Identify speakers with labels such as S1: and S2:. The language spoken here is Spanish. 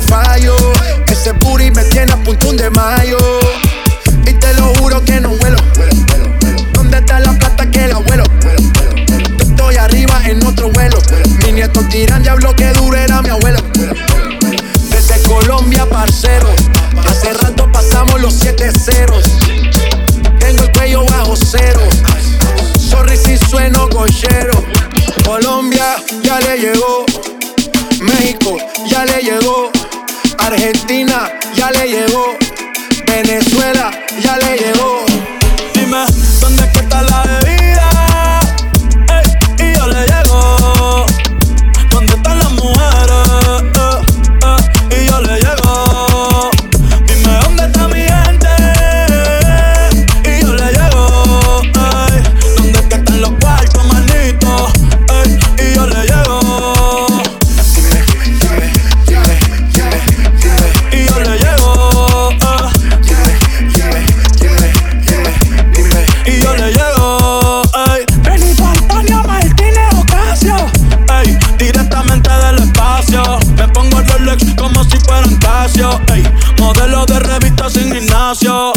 S1: fallo. Ese booty me tiene a punto de mayo. Y te lo juro que no vuelo. ¿Dónde está la plata que la vuelo? Yo estoy arriba en otro vuelo. Mis nietos dirán, diablo que duro era mi abuelo. Desde Colombia, parcero. Hace rato pasamos los 7 ceros. Tengo el cuello bajo cero. Sorry si sueno cochero. Colombia ya le llegó. México ya le llegó. Argentina ya le llegó. Venezuela ya le llegó.
S2: Dime, ¿dónde es que está la bebida? Ey, y yo le llego. ¿Dónde están las mujeres? Y yo le llego. Dime, ¿dónde está mi gente? Y yo le llego. Ey, ¿dónde es que están los cuartos, manito? Ey, y yo le llego. Y yo le llego. Y yo le llego, ey. Benito Antonio Martínez Ocasio, ey. Directamente del espacio. Me pongo el Rolex como si fueran Casio, ey. Modelo de revista sin gimnasio.